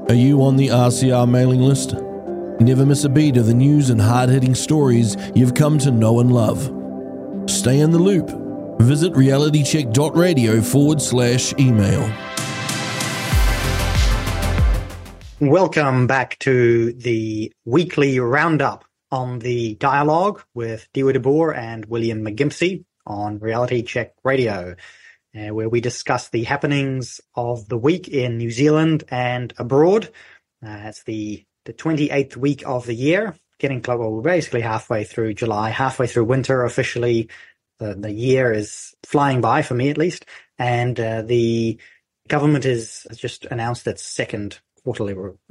Are you on the RCR mailing list? Never miss a beat of the news and hard-hitting stories you've come to know and love. Stay in the loop. Visit realitycheck.radio/email. Welcome back to the weekly roundup on the dialogue with Dewa de Boer and William McGimpsey on Reality Check Radio, where we discuss the happenings of the week in New Zealand and abroad. It's the 28th week of the year, getting close. Well, we're basically halfway through July, halfway through winter officially. The year is flying by, for me at least, and the government has just announced its second quarterly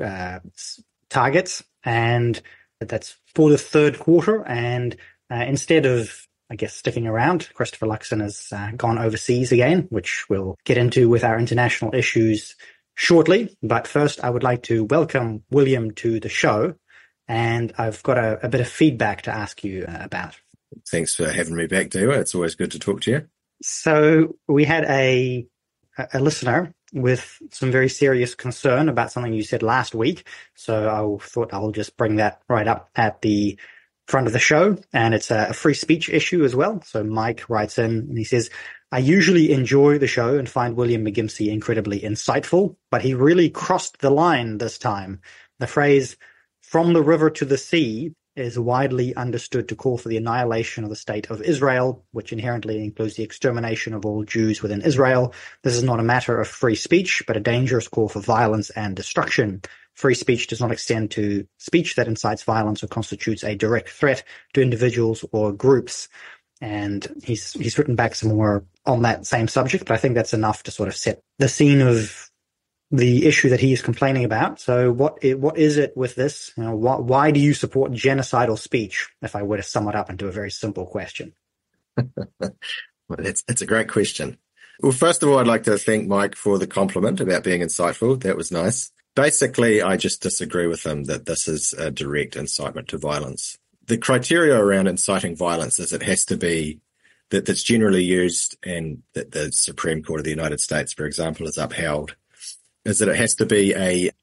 targets, and that's for the third quarter. And instead of, I guess, sticking around, Christopher Luxon has gone overseas again, which we'll get into with our international issues shortly. But first, I would like to welcome William to the show, and I've got a bit of feedback to ask you about. Thanks for having me back, Dewa. It's always good to talk to you. So we had a listener with some very serious concern about something you said last week. So I thought I'll just bring that right up at the front of the show. And it's a free speech issue as well. So Mike writes in and he says, I usually enjoy the show and find William McGimpsey incredibly insightful, but he really crossed the line this time. The phrase, from the river to the sea, is widely understood to call for the annihilation of the state of Israel, which inherently includes the extermination of all Jews within Israel. This is not a matter of free speech, but a dangerous call for violence and destruction. Free speech does not extend to speech that incites violence or constitutes a direct threat to individuals or groups. And he's written back some more on that same subject, but I think that's enough to sort of set the scene of the issue that he is complaining about. So what is it with this? You know, why do you support genocidal speech, if I were to sum it up into a very simple question? Well, it's a great question. Well, first of all, I'd like to thank Mike for the compliment about being insightful. That was nice. Basically, I just disagree with him that this is a direct incitement to violence. The criteria around inciting violence is it has to be that's generally used and that the Supreme Court of the United States, for example, has upheld, is that it has to be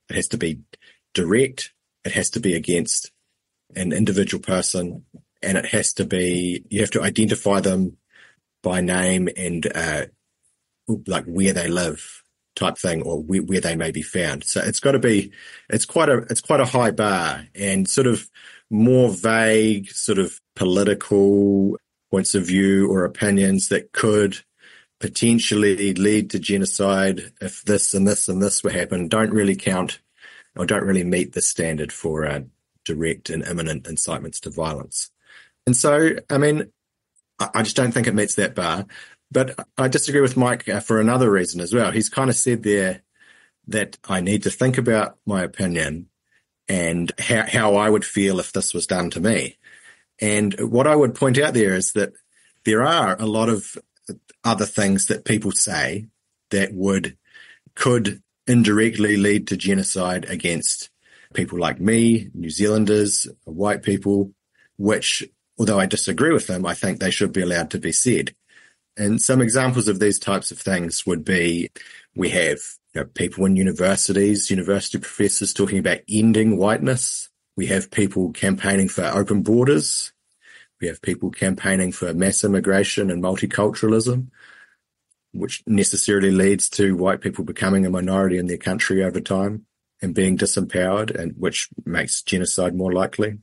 direct, it has to be against an individual person, and it has to be, you have to identify them by name and like where they live type thing, or where they may be found. So it's got to be, it's quite a high bar, and sort of more vague sort of political points of view or opinions that could potentially lead to genocide if this and this and this would happen don't really count or don't really meet the standard for direct and imminent incitements to violence. And so, I mean, I just don't think it meets that bar. But I disagree with Mike for another reason as well. He's kind of said there that I need to think about my opinion and how I would feel if this was done to me. And what I would point out there is that there are a lot of other things that people say that could indirectly lead to genocide against people like me, New Zealanders, white people, which, although I disagree with them, I think they should be allowed to be said. And some examples of these types of things would be, we have people in university professors talking about ending whiteness. We have people campaigning for open borders. We have people campaigning for mass immigration and multiculturalism, which necessarily leads to white people becoming a minority in their country over time and being disempowered, and which makes genocide more likely.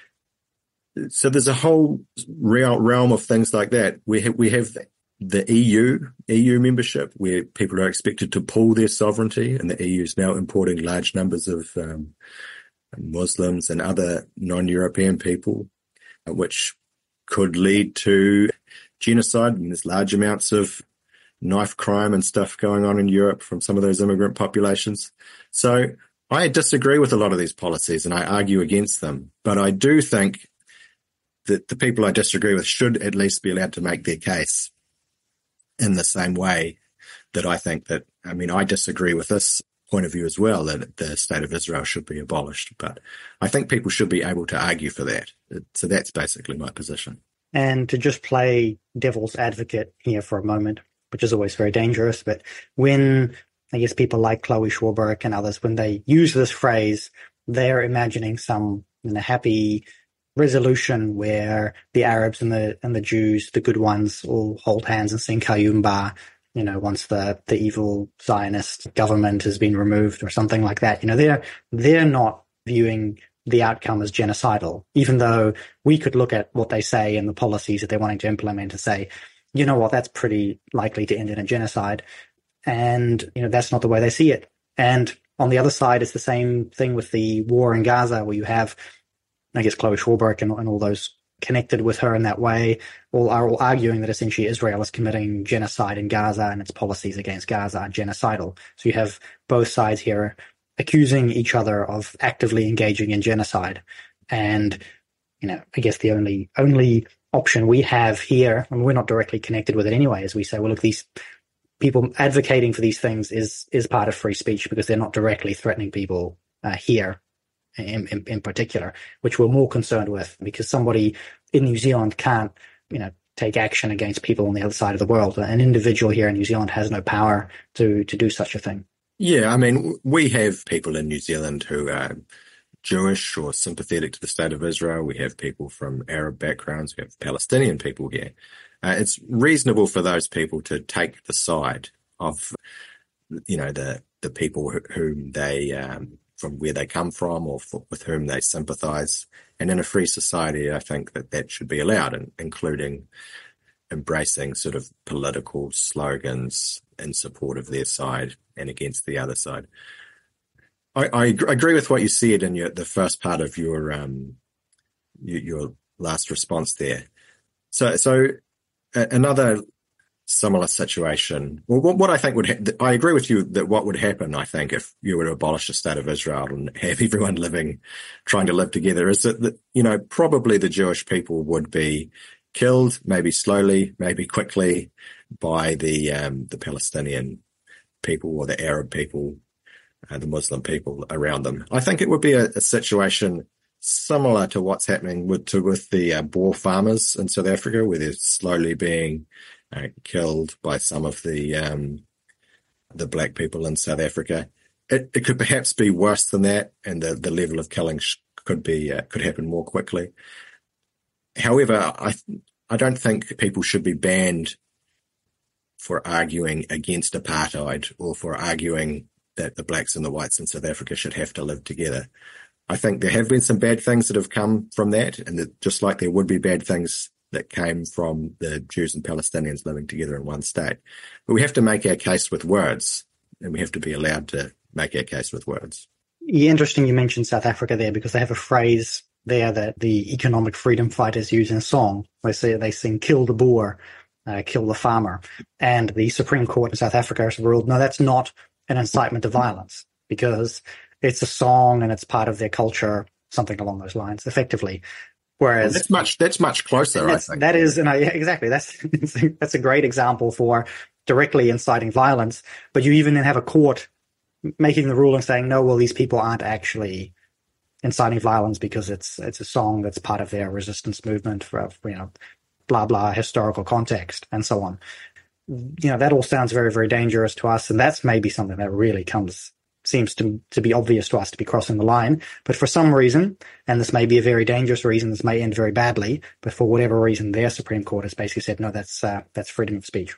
So there's a whole realm of things like that. We have the EU membership, where people are expected to pool their sovereignty, and the EU is now importing large numbers of Muslims and other non-European people, which could lead to genocide. And there's large amounts of knife crime and stuff going on in Europe from some of those immigrant populations. So I disagree with a lot of these policies and I argue against them. But I do think that the people I disagree with should at least be allowed to make their case in the same way that I think that, I mean, I disagree with this point of view as well, that the state of Israel should be abolished. But I think people should be able to argue for that. So that's basically my position. And to just play devil's advocate here for a moment, which is always very dangerous, but when I guess people like Chloe Schwarberg and others, when they use this phrase, they're imagining some happy resolution where the Arabs and the Jews, the good ones, all hold hands and sing Kayumba, once the evil Zionist government has been removed or something like that. They're not viewing the outcome as genocidal, even though we could look at what they say and the policies that they're wanting to implement and say, you know what, that's pretty likely to end in a genocide. And, that's not the way they see it. And on the other side, it's the same thing with the war in Gaza, where you have, I guess, Chloe Schwarberg and all those connected with her in that way are all arguing that essentially Israel is committing genocide in Gaza and its policies against Gaza are genocidal. So you have both sides here accusing each other of actively engaging in genocide. And, I guess the only option we have here, and we're not directly connected with it anyway, is we say, well, look, these people advocating for these things is part of free speech because they're not directly threatening people here in particular, which we're more concerned with, because somebody in New Zealand can't, take action against people on the other side of the world. An individual here in New Zealand has no power to do such a thing. Yeah, I mean, we have people in New Zealand who are Jewish or sympathetic to the state of Israel. We have people from Arab backgrounds. We have Palestinian people here. It's reasonable for those people to take the side of, the people whom they, from where they come from or with whom they sympathize. And in a free society, I think that should be allowed, including embracing sort of political slogans in support of their side and against the other side. I agree with what you said in the first part of your last response there. So another similar situation. Well, what I think I agree with you that what would happen, I think, if you were to abolish the state of Israel and have everyone trying to live together, is that probably the Jewish people would be killed, maybe slowly, maybe quickly, by the Palestinian people or the Arab people, the Muslim people around them. I think it would be a situation similar to what's happening with the Boer farmers in South Africa, where they're slowly being killed by some of the black people in South Africa. It could perhaps be worse than that, and the level of killing could happen more quickly. However, I don't think people should be banned for arguing against apartheid or for arguing that the blacks and the whites in South Africa should have to live together. I think there have been some bad things that have come from that, and that just like there would be bad things that came from the Jews and Palestinians living together in one state. But we have to make our case with words, and we have to be allowed to make our case with words. Yeah, interesting you mentioned South Africa there, because they have a phrase there that the economic freedom fighters use in a song. They sing, "Kill the Boer, kill the farmer." And the Supreme Court in South Africa has ruled, no, that's not an incitement to violence, because it's a song and it's part of their culture, something along those lines, effectively. Whereas that's much closer, I think. That is, exactly. That's a great example for directly inciting violence. But you even then have a court making the ruling saying, no, well, these people aren't actually inciting violence because it's a song that's part of their resistance movement for blah blah historical context and so on. That all sounds very, very dangerous to us, and that's maybe something that really seems to be obvious to us to be crossing the line. But for some reason, and this may be a very dangerous reason, this may end very badly, but for whatever reason, their Supreme Court has basically said, no, that's freedom of speech.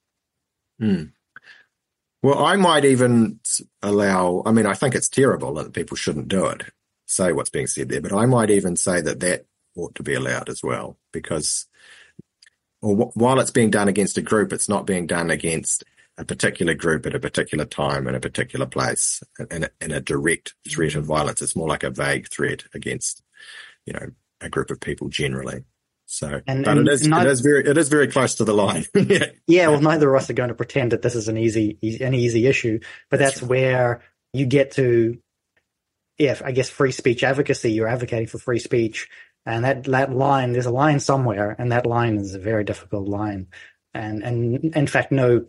Well, I might even I think it's terrible that people shouldn't do it, say what's being said there, but I might even say that ought to be allowed as well, because while it's being done against a group, it's not being done against a particular group at a particular time in a particular place in a direct threat of violence. It's more like a vague threat against, a group of people generally. So, it is very close to the line. Yeah. Well, neither of us are going to pretend that this is an easy issue, but that's right. Where you get to, I guess, free speech advocacy. You're advocating for free speech, and that line, there's a line somewhere, and that line is a very difficult line. And in fact,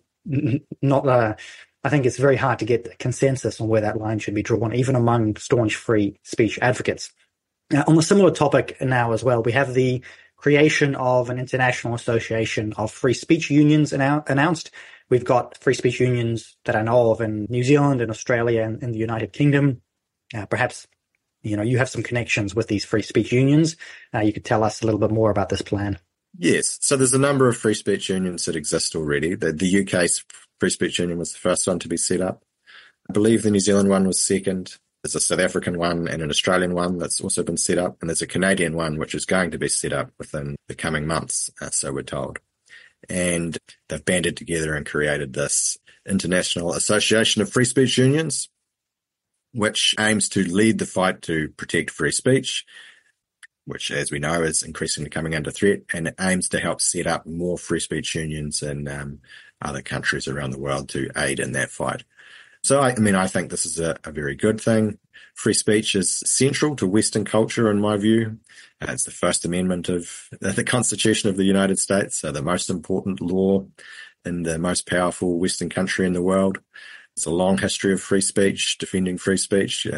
I think it's very hard to get a consensus on where that line should be drawn, even among staunch free speech advocates. On a similar topic now as well, we have the creation of an international association of free speech unions announced. we've got free speech unions that I know of in New Zealand, in Australia, and in the United Kingdom. Perhaps, you have some connections with these free speech unions. You could tell us a little bit more about this plan. Yes. So there's a number of free speech unions that exist already. The UK's free speech union was the first one to be set up. I believe the New Zealand one was second. There's a South African one and an Australian one that's also been set up. And there's a Canadian one, which is going to be set up within the coming months, so we're told. And they've banded together and created this International Association of Free Speech Unions, which aims to lead the fight to protect free speech, which, as we know, is increasingly coming under threat, and it aims to help set up more free speech unions in other countries around the world to aid in that fight. So, I think this is a very good thing. Free speech is central to Western culture, in my view. It's the First Amendment of the Constitution of the United States, so the most important law in the most powerful Western country in the world. It's a long history of free speech, defending free speech.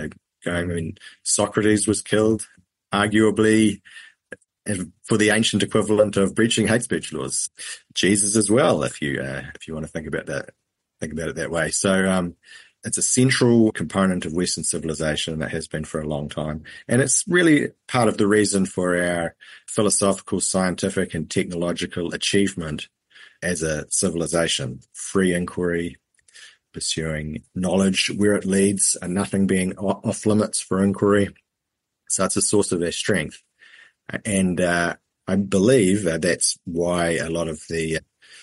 Socrates was killed, arguably, for the ancient equivalent of breaching hate speech laws. Jesus as well, if you want to think about it that way. So it's a central component of Western civilization that has been for a long time. And it's really part of the reason for our philosophical, scientific, and technological achievement as a civilization. Free inquiry, pursuing knowledge where it leads, and nothing being off limits for inquiry. So it's a source of our strength. And I believe that's why a lot of the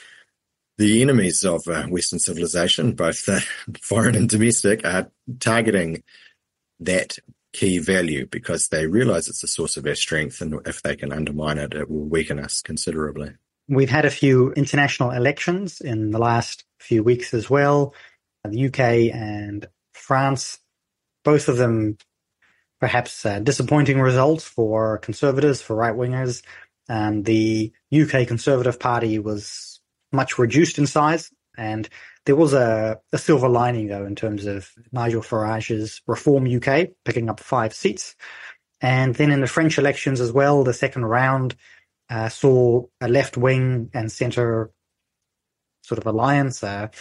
enemies of Western civilization, both foreign and domestic, are targeting that key value because they realize it's a source of our strength, and if they can undermine it, it will weaken us considerably. We've had a few international elections in the last few weeks as well. The UK and France, both of them perhaps disappointing results for conservatives, for right-wingers. The UK Conservative Party was much reduced in size, and there was a silver lining, though, in terms of Nigel Farage's Reform UK picking up 5 seats. And then in the French elections as well, the second round saw a left-wing and centre sort of alliance,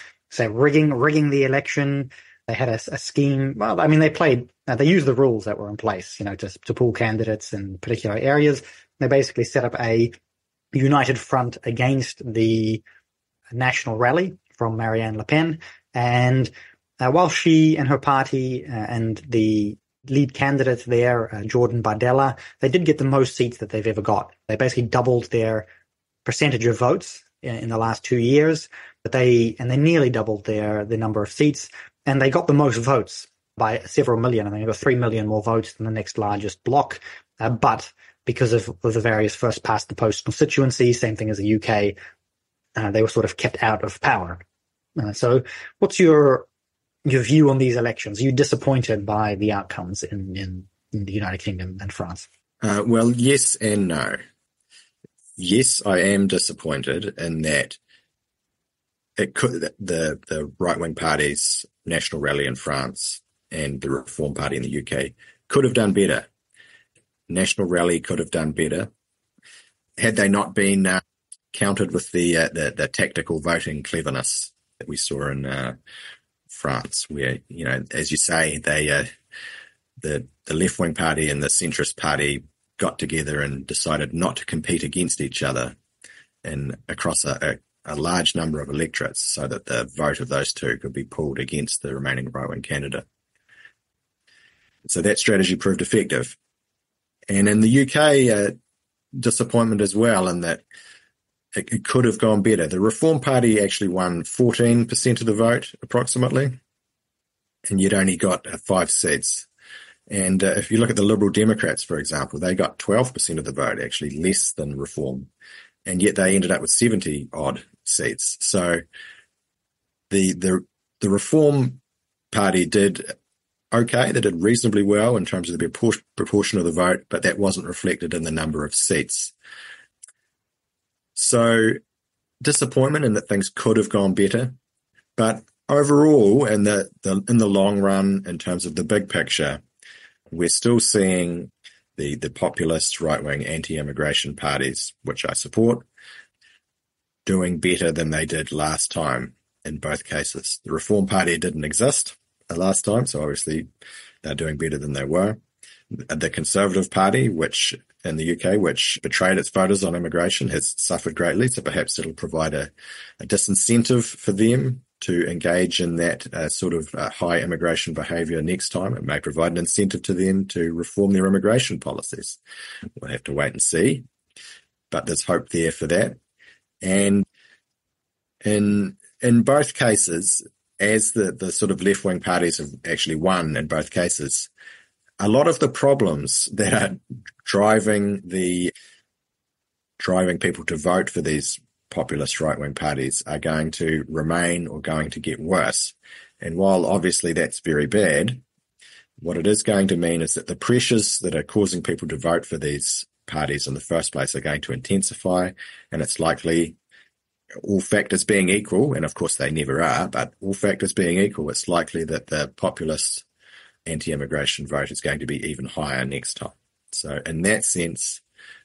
rigging the election. They had a scheme. Well, they used the rules that were in place, to pull candidates in particular areas. They basically set up a united front against the National Rally from Marine Le Pen. And while she and her party and the lead candidate there, Jordan Bardella, they did get the most seats that they've ever got. They basically doubled their percentage of votes in the last 2 years, but they nearly doubled their number of seats, and they got the most votes by several million. I think they got 3 million more votes than the next largest bloc. But because of the various first past the post constituencies, same thing as the UK, they were sort of kept out of power. So what's your view on these elections? Are you disappointed by the outcomes in the United Kingdom and France? Well, yes and no. Yes, I am disappointed in that the right-wing parties, National Rally in France and the Reform Party in the UK, could have done better. National Rally could have done better had they not been countered with the tactical voting cleverness that we saw in France, where, as you say, the left-wing party and the centrist party got together and decided not to compete against each other and across a large number of electorates, so that the vote of those two could be pulled against the remaining right-wing candidate. So that strategy proved effective. And in the UK, disappointment as well, in that it could have gone better. The Reform Party actually won 14% of the vote, approximately, and yet only got 5 seats. And if you look at the Liberal Democrats, for example, they got 12% of the vote, actually less than Reform, and yet they ended up with 70-odd seats. So the Reform Party did okay. They did reasonably well in terms of the proportion of the vote, but that wasn't reflected in the number of seats. So disappointment in that things could have gone better, but overall, in the long run, in terms of the big picture, we're still seeing the populist right-wing anti-immigration parties, which I support, doing better than they did last time. in both cases. The Reform Party didn't exist the last time, so obviously they're doing better than they were. The Conservative Party, which in the UK, which betrayed its voters on immigration, has suffered greatly, so perhaps it'll provide a disincentive for them to engage in that high immigration behaviour next time. It may provide an incentive to them to reform their immigration policies. We'll have to wait and see, but there's hope there for that. And in both cases, as the sort of left-wing parties have actually won in both cases, a lot of the problems that are driving people to vote for these populist right-wing parties are going to remain or going to get worse. And while obviously that's very bad, what it is going to mean is that the pressures that are causing people to vote for these parties in the first place are going to intensify, and it's likely, all factors being equal, and of course they never are, but all factors being equal, it's likely that the populist anti-immigration vote is going to be even higher next time. So in that sense,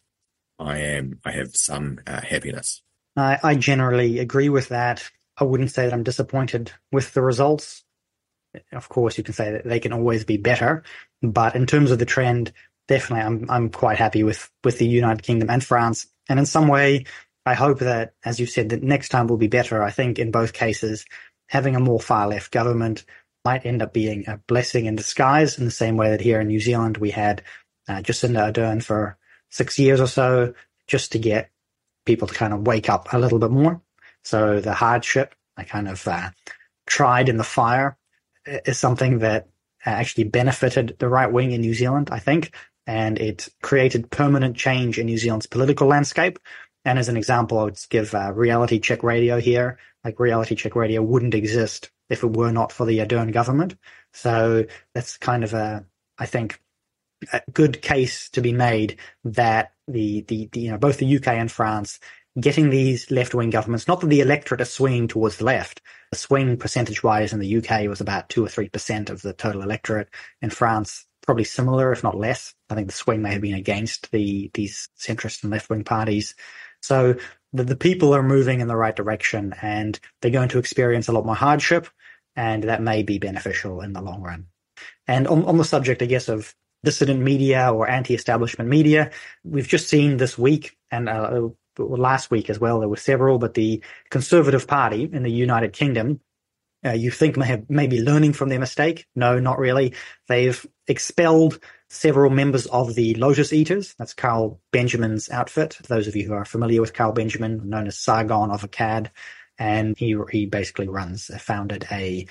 I have some happiness. I generally agree with that. I wouldn't say that I'm disappointed with the results. Of course, you can say that they can always be better, but in terms of the trend, definitely I'm quite happy with the United Kingdom and France. And in some way, I hope that, as you said, that next time will be better. I think in both cases, having a more far-left government might end up being a blessing in disguise, in the same way that here in New Zealand we had Jacinda Ardern for 6 years or so, just to get people to kind of wake up a little bit more. So the hardship I kind of tried in the fire is something that actually benefited the right wing in New Zealand, I think, and it created permanent change in New Zealand's political landscape. And as an example, I would give Reality Check Radio here. Like, Reality Check Radio wouldn't exist if it were not for the Ardern government. So that's kind of I think, a good case to be made that both the UK and France getting these left-wing governments, not that the electorate is swinging towards the left. The swing percentage-wise in the UK was about 2 or 3% of the total electorate. In France, probably similar, if not less. I think the swing may have been against these centrist and left-wing parties. So the people are moving in the right direction, and they're going to experience a lot more hardship, and that may be beneficial in the long run. And on the subject, I guess, of dissident media or anti-establishment media, we've just seen this week, and last week as well, there were several, but the Conservative Party in the United Kingdom, you think may be learning from their mistake. No, not really. They've expelled several members of the Lotus Eaters. That's Carl Benjamin's outfit. Those of you who are familiar with Carl Benjamin, known as Sargon of Akkad, and he basically founded a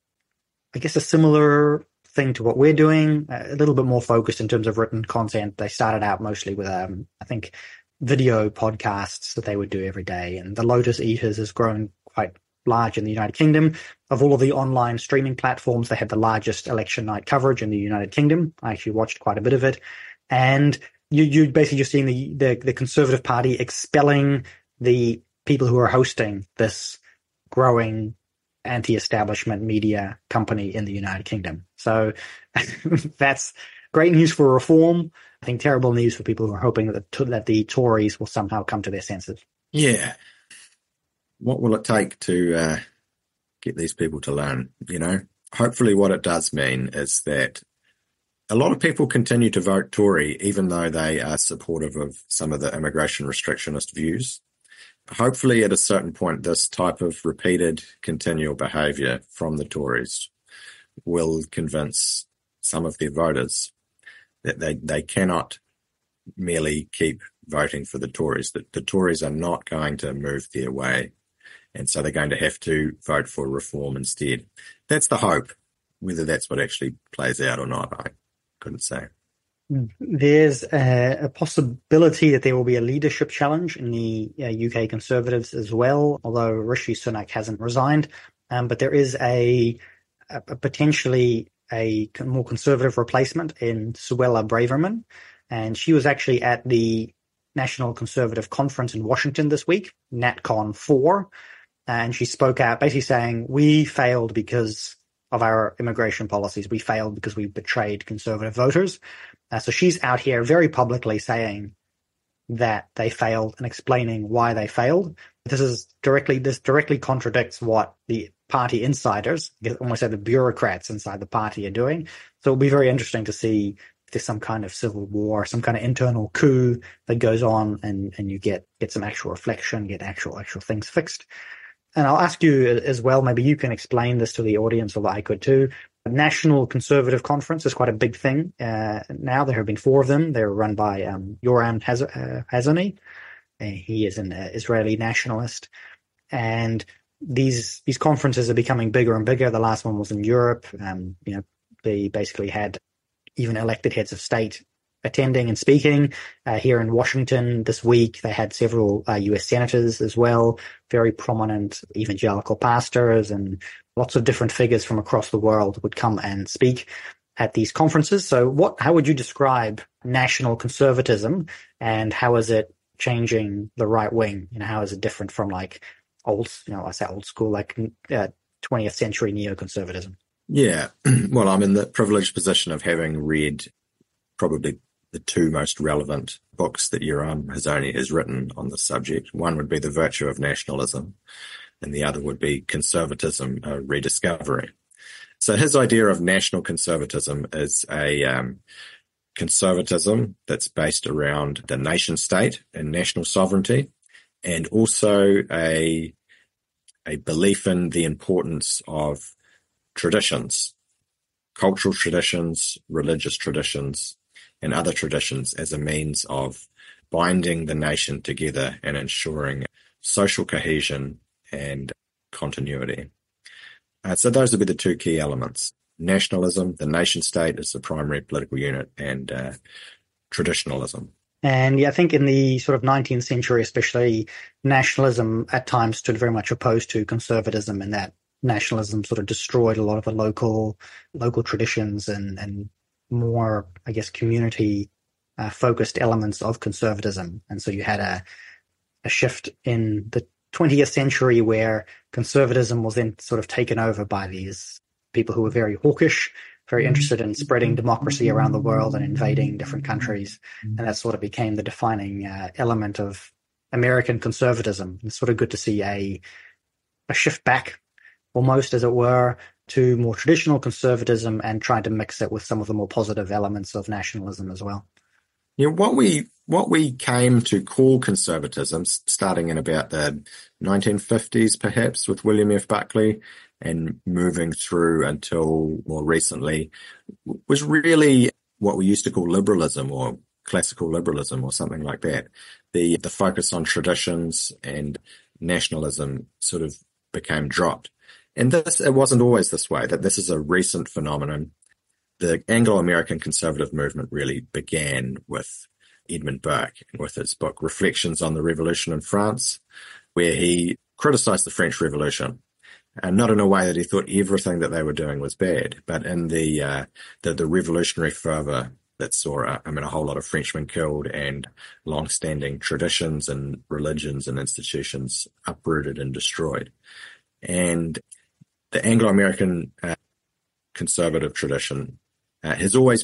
similar thing to what we're doing, a little bit more focused in terms of written content. They started out mostly with, I think, video podcasts that they would do every day. And the Lotus Eaters has grown quite large in the United Kingdom. Of all of the online streaming platforms, they had the largest election night coverage in the United Kingdom. I actually watched quite a bit of it. And you basically just seeing the Conservative Party expelling the people who are hosting this growing anti-establishment media company in the United Kingdom. So that's great news for reform. I think terrible news for people who are hoping that the Tories will somehow come to their senses. Yeah. What will it take to get these people to learn? Hopefully what it does mean is that a lot of people continue to vote Tory, even though they are supportive of some of the immigration restrictionist views. Hopefully at a certain point, this type of repeated continual behaviour from the Tories will convince some of their voters that they cannot merely keep voting for the Tories, that the Tories are not going to move their way. And so they're going to have to vote for reform instead. That's the hope. Whether that's what actually plays out or not, I couldn't say. There's a possibility that there will be a leadership challenge in the UK Conservatives as well, although Rishi Sunak hasn't resigned. But there is a potentially a more conservative replacement in Suella Braverman. And she was actually at the National Conservative Conference in Washington this week, NatCon 4. And she spoke out basically saying, we failed because of our immigration policies. We failed because we betrayed conservative voters. So she's out here very publicly saying that they failed and explaining why they failed. This directly contradicts what the party insiders, almost like the bureaucrats inside the party, are doing. So it'll be very interesting to see if there's some kind of civil war, some kind of internal coup that goes on, and you get some actual reflection, get actual things fixed. And I'll ask you as well, maybe you can explain this to the audience, although I could too. National Conservative Conference is quite a big thing now. There have been 4 of them. They're run by Yoram Hazony. He is an Israeli nationalist. And these conferences are becoming bigger and bigger. The last one was in Europe. They basically had even elected heads of state attending and speaking. Here in Washington this week, they had several U.S. senators as well, very prominent evangelical pastors, and lots of different figures from across the world would come and speak at these conferences. So how would you describe national conservatism, and how is it changing the right wing? How is it different from like old school, like 20th century neoconservatism? Yeah. Well, I'm in the privileged position of having read probably the 2 most relevant books that Yoram Hazony has written on the subject. One would be The Virtue of Nationalism, and the other would be Conservatism, a Rediscovery. So his idea of national conservatism is a conservatism that's based around the nation state and national sovereignty, and also a belief in the importance of traditions, cultural traditions, religious traditions, and other traditions as a means of binding the nation together and ensuring social cohesion and continuity. So those would be the 2 key elements. Nationalism, the nation state is the primary political unit, and traditionalism. And I think in the sort of 19th century, especially, nationalism at times stood very much opposed to conservatism, and that nationalism sort of destroyed a lot of the local traditions and more, I guess, community focused elements of conservatism. And so you had a shift in the 20th century where conservatism was then sort of taken over by these people who were very hawkish, very interested in spreading democracy around the world and invading different countries. And that sort of became the defining element of American conservatism. It's sort of good to see a shift back, almost as it were, to more traditional conservatism, and trying to mix it with some of the more positive elements of nationalism as well. Yeah, what we came to call conservatism, starting in about the 1950s, perhaps, with William F. Buckley, and moving through until more recently, was really what we used to call liberalism, or classical liberalism, or something like that. The focus on traditions and nationalism sort of became dropped. And it wasn't always this way, that this is a recent phenomenon. The Anglo-American conservative movement really began with Edmund Burke, with his book Reflections on the Revolution in France, where he criticized the French Revolution. Not in a way that he thought everything that they were doing was bad, but in the revolutionary fervor that saw, a whole lot of Frenchmen killed, and long-standing traditions and religions and institutions uprooted and destroyed. And the Anglo-American conservative tradition had always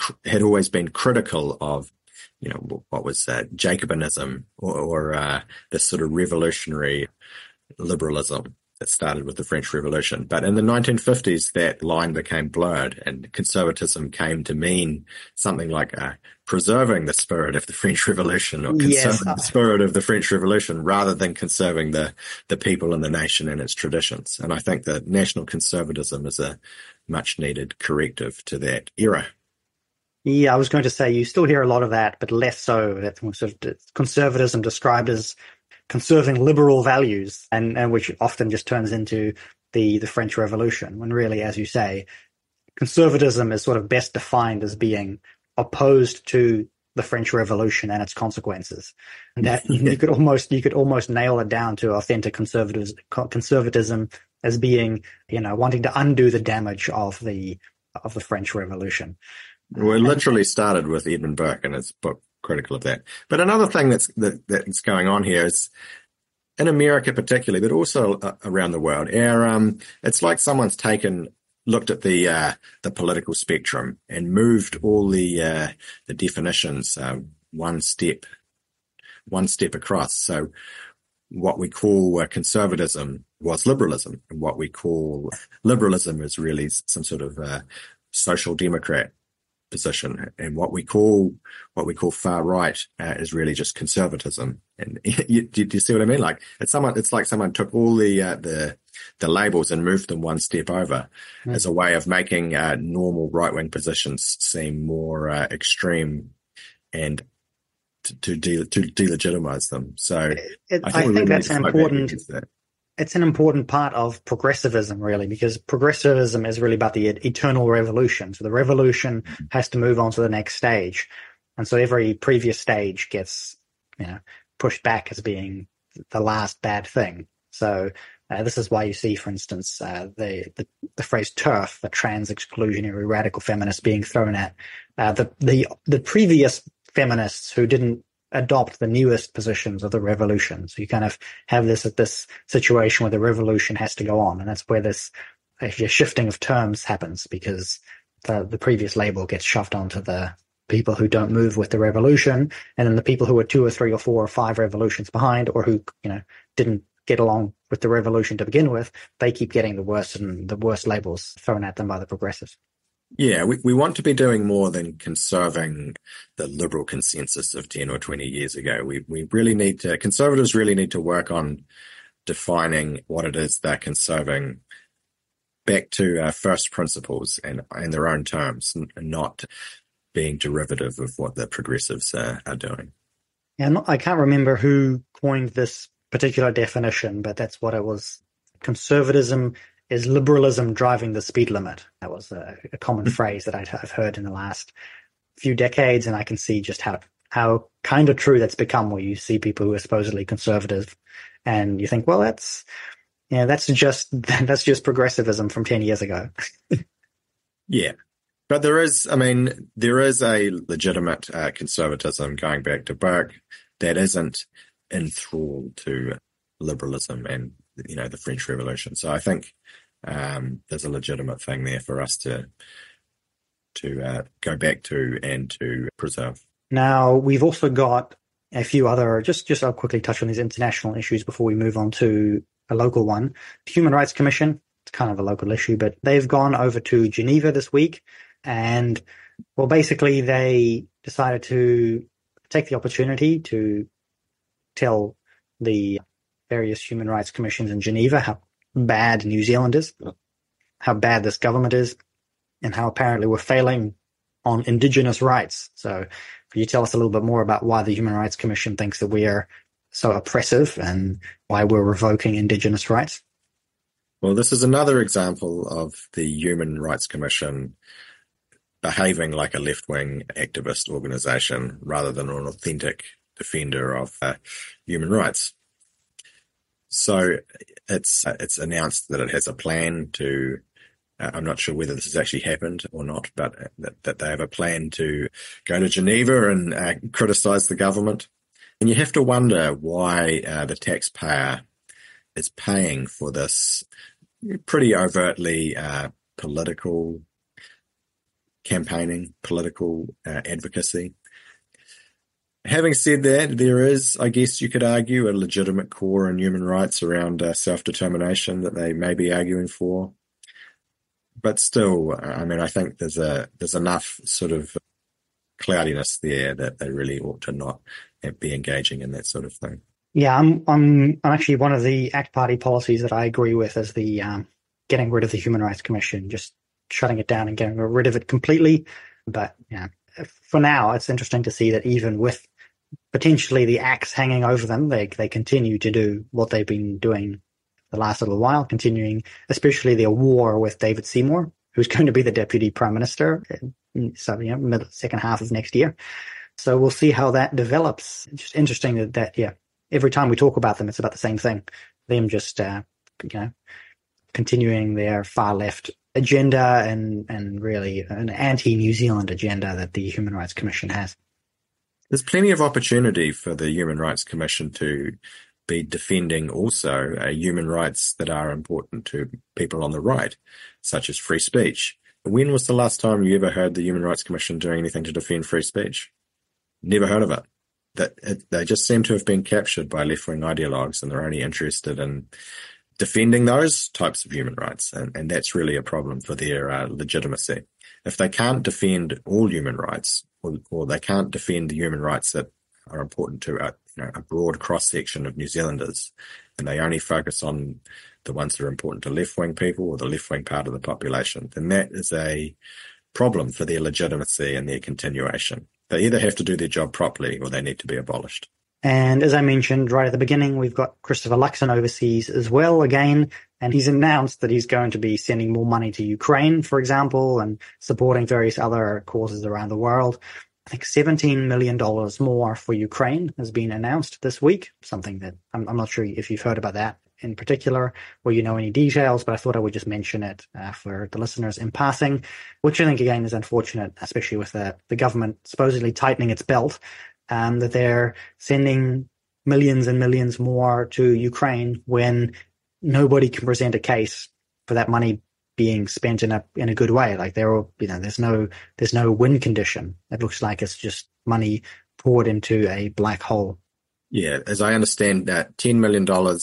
been critical of, what was Jacobinism or this sort of revolutionary liberalism that started with the French Revolution. But in the 1950s, that line became blurred, and conservatism came to mean something like preserving the spirit of the French Revolution, or conserving the spirit of the French Revolution, rather than conserving the people and the nation and its traditions. And I think that national conservatism is a much needed corrective to that era. Yeah, I was going to say, you still hear a lot of that, but less so. That sort of conservatism described as conserving liberal values, and which often just turns into the French Revolution, when really, as you say, conservatism is sort of best defined as being opposed to the French Revolution and its consequences. And that you could almost nail it down to authentic conservatism as being, wanting to undo the damage of the French Revolution. Well, it literally started with Edmund Burke and his book critical of that. But another thing that's going on here is, in America particularly, but also around the world, it's like someone's looked at the political spectrum and moved all the definitions one step one step across. So what we call conservatism was liberalism, and what we call liberalism is really some sort of social democrat position, and what we call far right is really just conservatism. And do you see what I mean? Like it's like someone took all the labels and moved them one step over as a way of making normal right wing positions seem more extreme and to delegitimize them. So I think that's an important. It's an important part of progressivism, really, because progressivism is really about the eternal revolution. So the revolution has to move on to the next stage. And so every previous stage gets, pushed back as being the last bad thing. So this is why you see, for instance, the phrase TERF, the trans exclusionary radical feminists, being thrown at the previous feminists who didn't adopt the newest positions of the revolution. So you kind of have this situation where the revolution has to go on, and that's where this shifting of terms happens, because the previous label gets shoved onto the people who don't move with the revolution, and then the people who are 2 or 3 or 4 or 5 revolutions behind, or who didn't get along with the revolution to begin with, they keep getting the worst labels thrown at them by the progressives. Yeah, we want to be doing more than conserving the liberal consensus of 10 or 20 years ago. We really need to, conservatives really need to work on defining what it is they're conserving back to first principles and in their own terms, and not being derivative of what the progressives are doing. Yeah, I can't remember who coined this particular definition, but that's what it was. Conservatism is liberalism driving the speed limit. That was a common phrase that I've heard in the last few decades, and I can see just how kind of true that's become, where you see people who are supposedly conservative, and you think, well, that's just progressivism from 10 years ago. Yeah. But there is a legitimate conservatism going back to Burke that isn't enthralled to liberalism and the French Revolution. So I think there's a legitimate thing there for us to go back to and to preserve. Now, we've also got a few other, just I'll quickly touch on these international issues before we move on to a local one. The Human Rights Commission, it's kind of a local issue, but they've gone over to Geneva this week, and well, basically they decided to take the opportunity to tell the various human rights commissions in Geneva how bad New Zealand is, how bad this government is, and how apparently we're failing on Indigenous rights. So could you tell us a little bit more about why the Human Rights Commission thinks that we are so oppressive and why we're revoking Indigenous rights? Well, this is another example of the Human Rights Commission behaving like a left-wing activist organization rather than an authentic defender of human rights. So it's announced that it has a plan to, I'm not sure whether this has actually happened or not, but that they have a plan to go to Geneva and criticize the government. And you have to wonder why the taxpayer is paying for this pretty overtly political campaigning, political advocacy. Having said that, there is, I guess you could argue, a legitimate core in human rights around self-determination that they may be arguing for. But still, I think there's enough sort of cloudiness there that they really ought to not be engaging in that sort of thing. Yeah, I'm actually one of the ACT Party policies that I agree with is the getting rid of the Human Rights Commission, just shutting it down and getting rid of it completely. But yeah, for now, it's interesting to see that even with potentially the axe hanging over them, they continue to do what they've been doing the last little while, continuing especially their war with David Seymour, who's going to be the Deputy Prime Minister, second half of next year. So we'll see how that develops. It's just interesting that every time we talk about them, it's about the same thing. Them just, continuing their far left agenda and really an anti-New Zealand agenda that the Human Rights Commission has. There's plenty of opportunity for the Human Rights Commission to be defending also human rights that are important to people on the right, such as free speech. When was the last time you ever heard the Human Rights Commission doing anything to defend free speech? Never heard of it. they just seem to have been captured by left-wing ideologues, and they're only interested in defending those types of human rights. And that's really a problem for their legitimacy. If they can't defend all human rights, or they can't defend the human rights that are important to a broad cross-section of New Zealanders, and they only focus on the ones that are important to left-wing people or the left-wing part of the population, then that is a problem for their legitimacy and their continuation. They either have to do their job properly or they need to be abolished. And as I mentioned right at the beginning, we've got Christopher Luxon overseas as well again, and he's announced that he's going to be sending more money to Ukraine, for example, and supporting various other causes around the world. I think $17 million more for Ukraine has been announced this week, something that I'm not sure if you've heard about that in particular, or you know any details, but I thought I would just mention it for the listeners in passing, which I think, again, is unfortunate, especially with the government supposedly tightening its belt, that they're sending millions and millions more to Ukraine when nobody can present a case for that money being spent in a good way. Like there's no win condition. It looks like it's just money poured into a black hole. Yeah, as I understand that, $10 million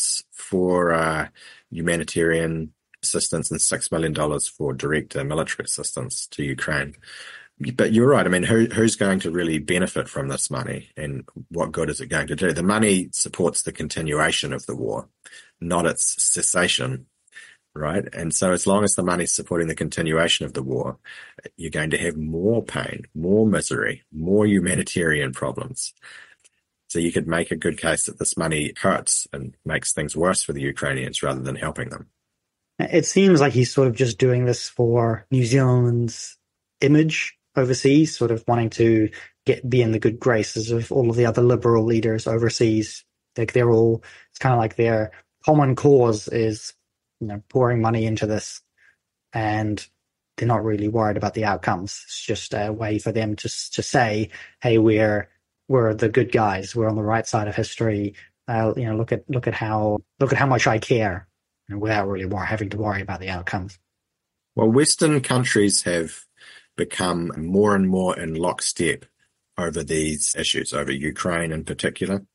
for humanitarian assistance and $6 million for direct military assistance to Ukraine. But you're right. I mean, who's going to really benefit from this money, and what good is it going to do? The money supports the continuation of the war, not its cessation, right? And so as long as the money's supporting the continuation of the war, you're going to have more pain, more misery, more humanitarian problems. So you could make a good case that this money hurts and makes things worse for the Ukrainians rather than helping them. It seems like he's sort of just doing this for New Zealand's image overseas, sort of wanting to be in the good graces of all of the other liberal leaders overseas. Like it's kind of like their common cause is, pouring money into this, and they're not really worried about the outcomes. It's just a way for them to say, hey, we're the good guys. We're on the right side of history. Look at how much I care, without really having to worry about the outcomes. Well, Western countries have become more and more in lockstep over these issues, over Ukraine in particular.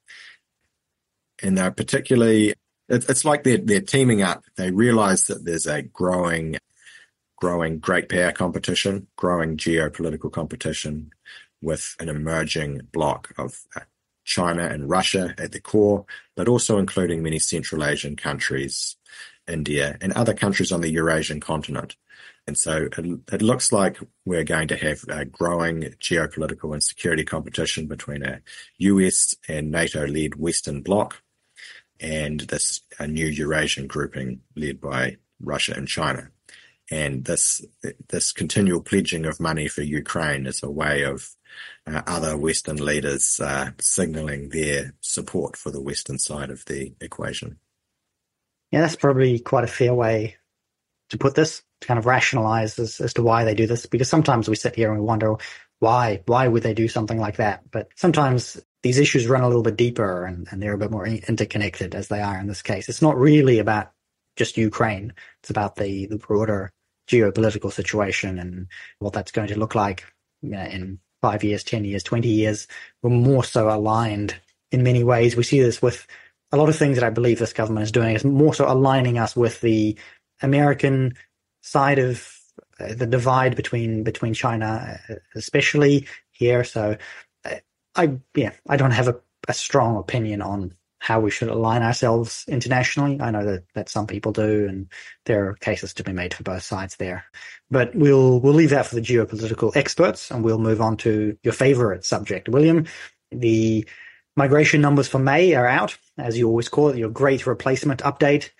And they're particularly, it's like they're teaming up. They realize that there's a growing great power competition, growing geopolitical competition with an emerging bloc of China and Russia at the core, but also including many Central Asian countries, India, and other countries on the Eurasian continent. And so it looks like we're going to have a growing geopolitical and security competition between a US and NATO-led Western bloc and a new Eurasian grouping led by Russia and China. And this continual pledging of money for Ukraine is a way of other Western leaders signaling their support for the Western side of the equation. Yeah, that's probably quite a fair way to put this, to kind of rationalize as to why they do this, because sometimes we sit here and we wonder why would they do something like that? But sometimes these issues run a little bit deeper and they're a bit more interconnected, as they are in this case. It's not really about just Ukraine. It's about the broader geopolitical situation and what that's going to look like in 5 years, 10 years, 20 years. We're more so aligned in many ways. We see this with a lot of things that I believe this government is doing, is more so aligning us with the American side of the divide between China, especially here. So I don't have a strong opinion on how we should align ourselves internationally. I know that some people do, and there are cases to be made for both sides there. But we'll leave that for the geopolitical experts, and we'll move on to your favorite subject, William. The migration numbers for May are out, as you always call it, your great replacement update.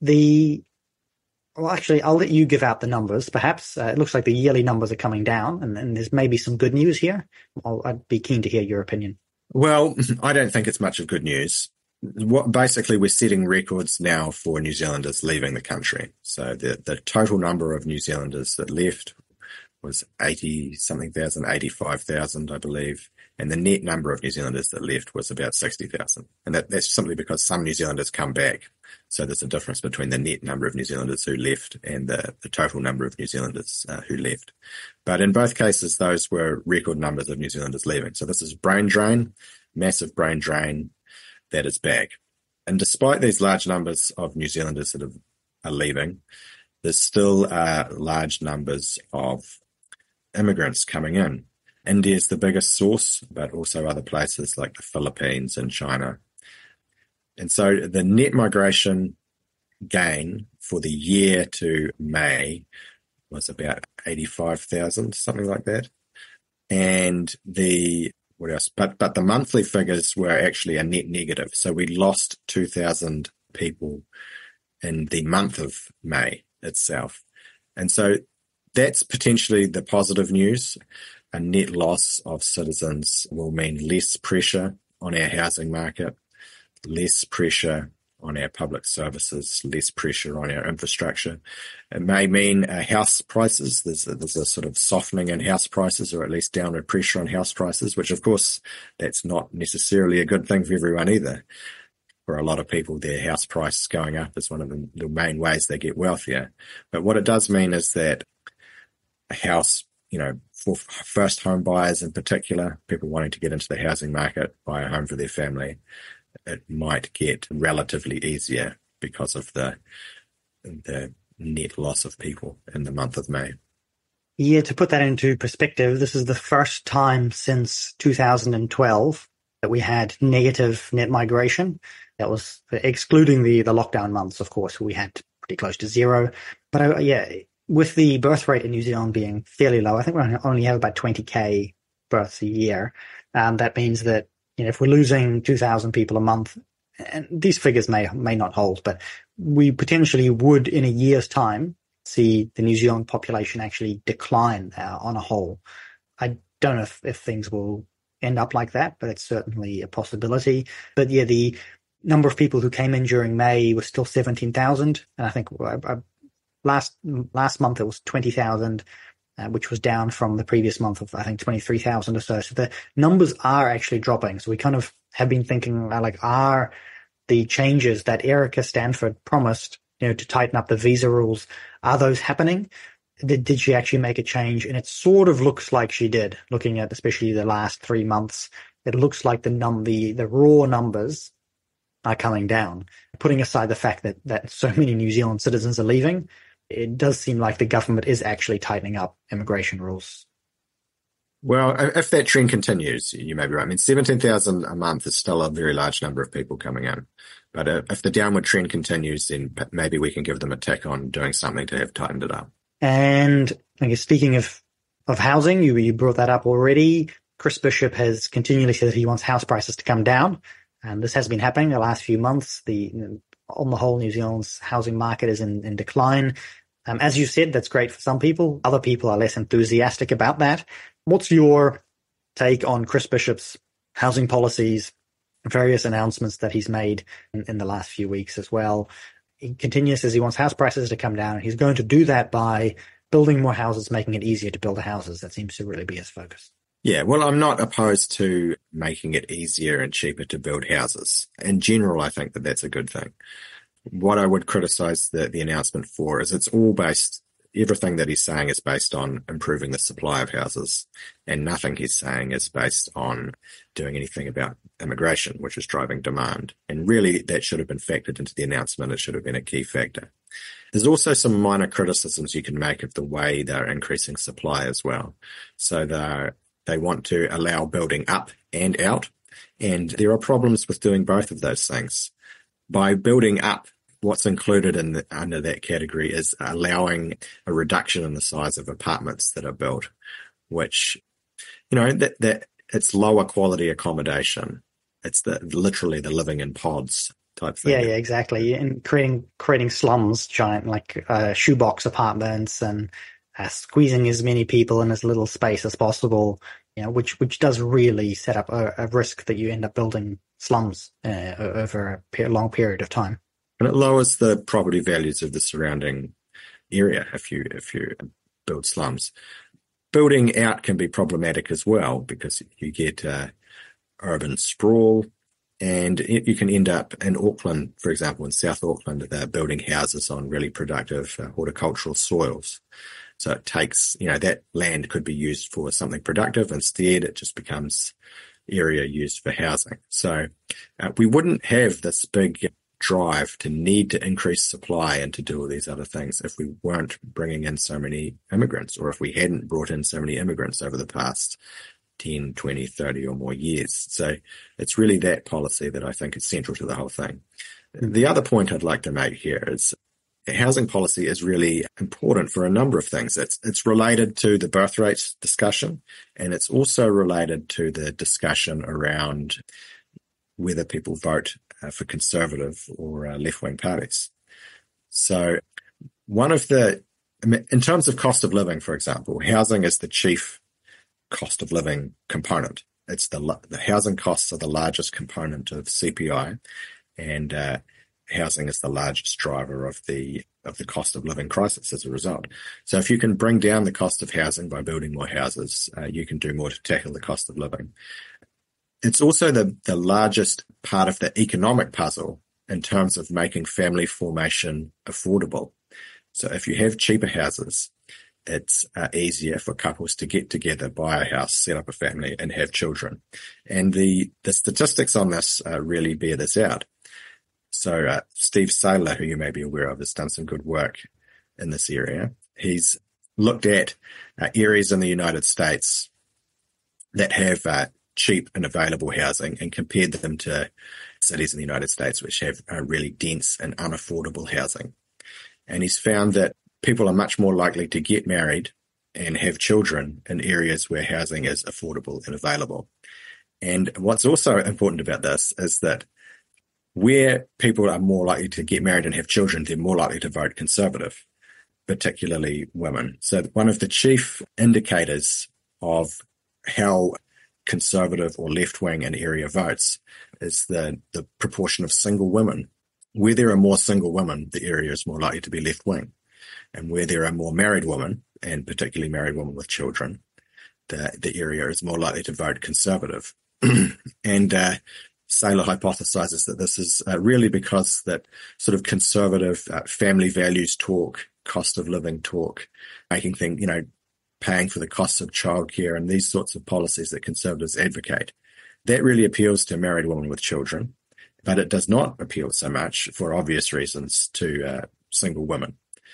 Well, actually, I'll let you give out the numbers, perhaps. It looks like the yearly numbers are coming down, and there's maybe some good news here. I'd be keen to hear your opinion. Well, I don't think it's much of good news. Basically, we're setting records now for New Zealanders leaving the country. So the total number of New Zealanders that left was 80-something thousand, 85,000, I believe. And the net number of New Zealanders that left was about 60,000. And that's simply because some New Zealanders come back. So there's a difference between the net number of New Zealanders who left and the total number of New Zealanders who left. But in both cases, those were record numbers of New Zealanders leaving. So this is brain drain, massive brain drain that is back. And despite these large numbers of New Zealanders that are leaving, there's still large numbers of immigrants coming in. India is the biggest source, but also other places like the Philippines and China. And so the net migration gain for the year to May was about 85,000, something like that. And what else? But the monthly figures were actually a net negative. So we lost 2,000 people in the month of May itself. And so that's potentially the positive news. A net loss of citizens will mean less pressure on our housing market, less pressure on our public services, less pressure on our infrastructure. It may mean house prices. There's a sort of softening in house prices, or at least downward pressure on house prices, which of course that's not necessarily a good thing for everyone either. For a lot of people, their house price going up is one of the main ways they get wealthier. But what it does mean is that a house, for first home buyers in particular, people wanting to get into the housing market, buy a home for their family, it might get relatively easier because of the net loss of people in the month of May. Yeah, to put that into perspective, this is the first time since 2012 that we had negative net migration. That was excluding the lockdown months, of course, we had pretty close to zero. But with the birth rate in New Zealand being fairly low, I think we only have about 20k births a year. That means that if we're losing 2,000 people a month, and these figures may not hold, but we potentially would in a year's time see the New Zealand population actually decline on a whole. I don't know if things will end up like that, but it's certainly a possibility. But yeah, the number of people who came in during May was still 17,000, and I think last month it was 20,000. Which was down from the previous month of, I think, 23,000 or so. So the numbers are actually dropping. So we kind of have been thinking, are the changes that Erica Stanford promised, to tighten up the visa rules, are those happening? Did she actually make a change? And it sort of looks like she did, looking at especially the last 3 months. It looks like the raw numbers are coming down. Putting aside the fact that so many New Zealand citizens are leaving, it does seem like the government is actually tightening up immigration rules. Well, if that trend continues, you may be right. I mean, 17,000 a month is still a very large number of people coming in. But if the downward trend continues, then maybe we can give them a tick on doing something to have tightened it up. And I guess speaking of housing, you brought that up already. Chris Bishop has continually said that he wants house prices to come down. And this has been happening the last few months. On the whole, New Zealand's housing market is in decline. As you said, that's great for some people. Other people are less enthusiastic about that. What's your take on Chris Bishop's housing policies, various announcements that he's made in the last few weeks as well? He continues, says he wants house prices to come down. He's going to do that by building more houses, making it easier to build the houses. That seems to really be his focus. Yeah, well, I'm not opposed to making it easier and cheaper to build houses. In general, I think that that's a good thing. What I would criticize the announcement for is everything that he's saying is based on improving the supply of houses, and nothing he's saying is based on doing anything about immigration, which is driving demand. And really, that should have been factored into the announcement. It should have been a key factor. There's also some minor criticisms you can make of the way they're increasing supply as well. So they want to allow building up and out, and there are problems with doing both of those things. By building up, what's included under that category is allowing a reduction in the size of apartments that are built, which, that it's lower quality accommodation. It's literally the living in pods type thing. Yeah, exactly. And creating slums, giant shoebox apartments, and squeezing as many people in as little space as possible. Which does really set up a risk that you end up building slums over a long period of time. And it lowers the property values of the surrounding area if you build slums. Building out can be problematic as well because you get urban sprawl, and you can end up in Auckland, for example, in South Auckland, they're building houses on really productive horticultural soils. So it takes, that land could be used for something productive. Instead, it just becomes, area used for housing. So we wouldn't have this big drive to need to increase supply and to do all these other things if we weren't bringing in so many immigrants, or if we hadn't brought in so many immigrants over the past 10, 20, 30 or more years. So it's really that policy that I think is central to the whole thing. The other point I'd like to make here is housing policy is really important for a number of things. It's related to the birth rate discussion, and it's also related to the discussion around whether people vote for conservative or left-wing parties. So in terms of cost of living, for example, housing is the chief cost of living component. It's the housing costs are the largest component of CPI, and housing is the largest driver of the cost of living crisis as a result. So if you can bring down the cost of housing by building more houses, you can do more to tackle the cost of living. It's also the largest part of the economic puzzle in terms of making family formation affordable. So if you have cheaper houses, it's easier for couples to get together, buy a house, set up a family, and have children. And the statistics on this really bear this out. So Steve Saylor, who you may be aware of, has done some good work in this area. He's looked at areas in the United States that have cheap and available housing and compared them to cities in the United States which have really dense and unaffordable housing. And he's found that people are much more likely to get married and have children in areas where housing is affordable and available. And what's also important about this is that where people are more likely to get married and have children, they're more likely to vote conservative, particularly women. So one of the chief indicators of how conservative or left-wing an area votes is the proportion of single women. Where there are more single women, the area is more likely to be left-wing. And where there are more married women, and particularly married women with children, the area is more likely to vote conservative. And Saylor hypothesizes that this is really because that sort of conservative family values talk, cost of living talk, making things, paying for the costs of childcare and these sorts of policies that conservatives advocate. That really appeals to married women with children, but it does not appeal so much, for obvious reasons, to single women.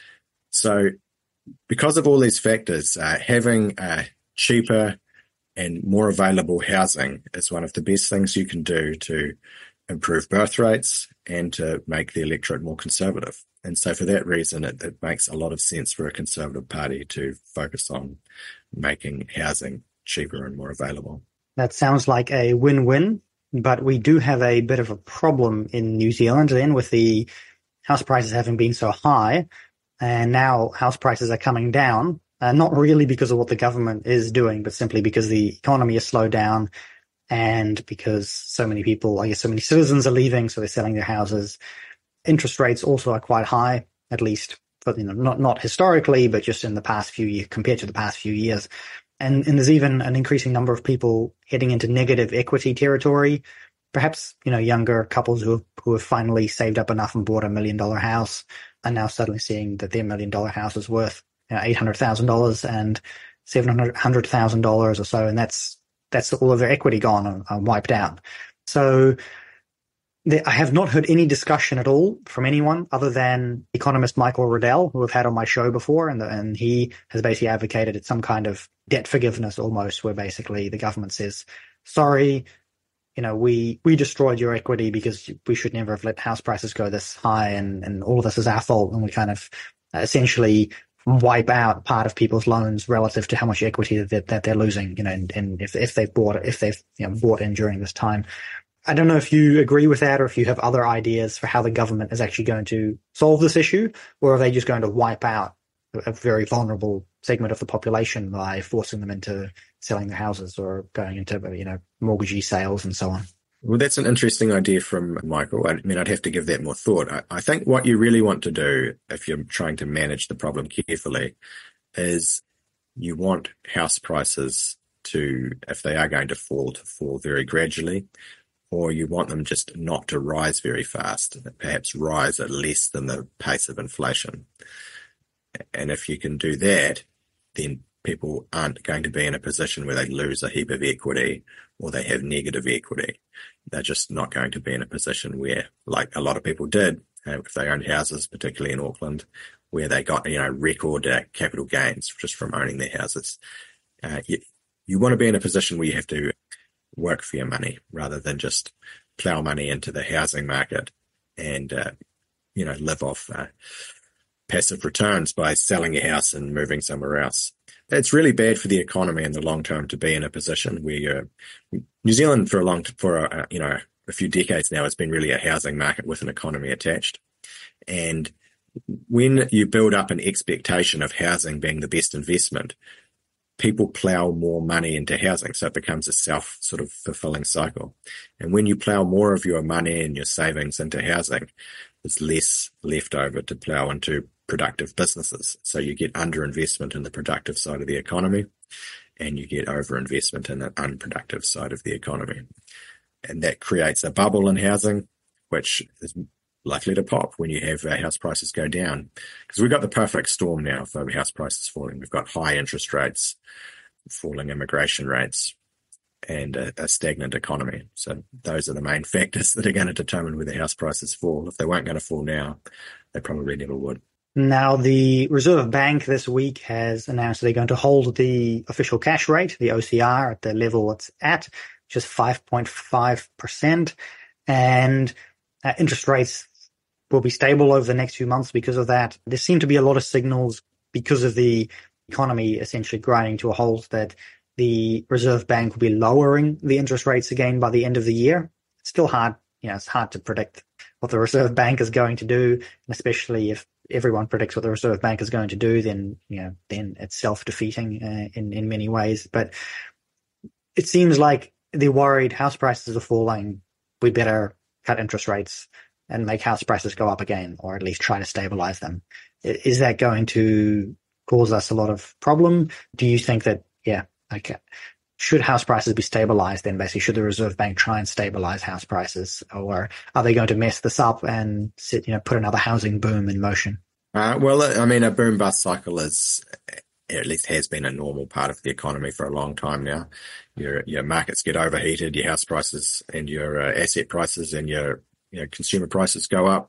So because of all these factors, having cheaper and more available housing is one of the best things you can do to improve birth rates and to make the electorate more conservative. And so for that reason, it makes a lot of sense for a Conservative Party to focus on making housing cheaper and more available. That sounds like a win-win, but we do have a bit of a problem in New Zealand then with the house prices having been so high, and now house prices are coming down, not really because of what the government is doing, but simply because the economy has slowed down and because so many citizens are leaving, so they're selling their houses. Interest rates also are quite high, at least for, not historically, but just in the past few years, compared to the past few years. And there's even an increasing number of people heading into negative equity territory. Perhaps, younger couples who have finally saved up enough and bought $1 million house are now suddenly seeing that their $1 million house is worth $800,000 and $700,000 or so. And that's all of their equity gone and wiped out. So I have not heard any discussion at all from anyone other than economist Michael Riddell, who I've had on my show before, and he has basically advocated some kind of debt forgiveness almost, where basically the government says, sorry, we destroyed your equity because we should never have let house prices go this high, and all of this is our fault, and we kind of essentially wipe out part of people's loans relative to how much equity that they're losing, and if they've bought in during this time. I don't know if you agree with that, or if you have other ideas for how the government is actually going to solve this issue, or are they just going to wipe out a very vulnerable segment of the population by forcing them into selling their houses or going into, mortgagee sales and so on? Well, that's an interesting idea from Michael. I'd have to give that more thought. I think what you really want to do, if you're trying to manage the problem carefully, is you want house prices to, if they are going to fall very gradually, or you want them just not to rise very fast, perhaps rise at less than the pace of inflation. And if you can do that, then people aren't going to be in a position where they lose a heap of equity or they have negative equity. They're just not going to be in a position where, like a lot of people did, if they owned houses, particularly in Auckland, where they got, record capital gains just from owning their houses. You want to be in a position where you have to work for your money rather than just plow money into the housing market and, live off passive returns by selling your house and moving somewhere else. It's really bad for the economy in the long term to be in a position where New Zealand for a few decades now has been really a housing market with an economy attached. And when you build up an expectation of housing being the best investment, people plow more money into housing, so it becomes a self-fulfilling cycle. And when you plow more of your money and your savings into housing, there's less left over to plow into productive businesses. So you get underinvestment in the productive side of the economy, and you get overinvestment in the unproductive side of the economy. And that creates a bubble in housing, which is likely to pop when you have house prices go down. Because we've got the perfect storm now for house prices falling. We've got high interest rates, falling immigration rates, and a stagnant economy. So those are the main factors that are going to determine whether house prices fall. If they weren't going to fall now, they probably never would. Now, the Reserve Bank this week has announced they're going to hold the official cash rate, the OCR, at the level it's at, which is 5.5%. And interest rates will be stable over the next few months because of that. There seem to be a lot of signals because of the economy essentially grinding to a halt that the Reserve Bank will be lowering the interest rates again by the end of the year. It's still hard, it's hard to predict what the Reserve Bank is going to do, and especially if everyone predicts what the Reserve Bank is going to do, then it's self-defeating in many ways. But it seems like they're worried house prices are falling. We better cut interest rates and make house prices go up again, or at least try to stabilize them. Is that going to cause us a lot of problem? Do you think that, should house prices be stabilized then? Basically, should the Reserve Bank try and stabilize house prices, or are they going to mess this up and put another housing boom in motion? A boom bust cycle at least has been a normal part of the economy for a long time now. Your markets get overheated, your house prices and your asset prices and your consumer prices go up.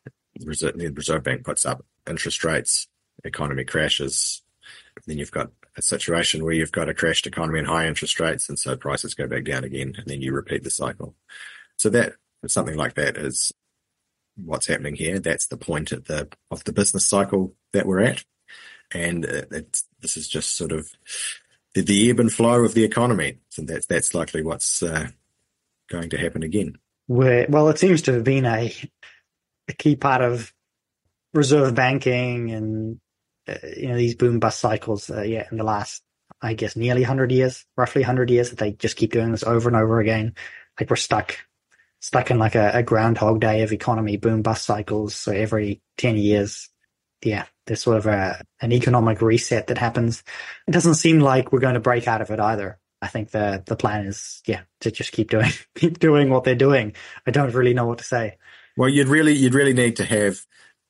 The Reserve Bank puts up interest rates, economy crashes. Then you've got a situation where you've got a crashed economy and high interest rates, and so prices go back down again, and then you repeat the cycle. So that something like that is what's happening here. That's the point of the business cycle that we're at, and this is just sort of the ebb and flow of the economy. So that's likely what's going to happen again. Well, it seems to have been a key part of reserve banking and these boom bust cycles, in the last, I guess, nearly 100 years, roughly 100 years, that they just keep doing this over and over again. Like we're stuck in like a groundhog day of economy boom bust cycles. So every 10 years, there's sort of an economic reset that happens. It doesn't seem like we're going to break out of it either. I think the plan is, to just keep doing what they're doing. I don't really know what to say. Well, you'd really need to have,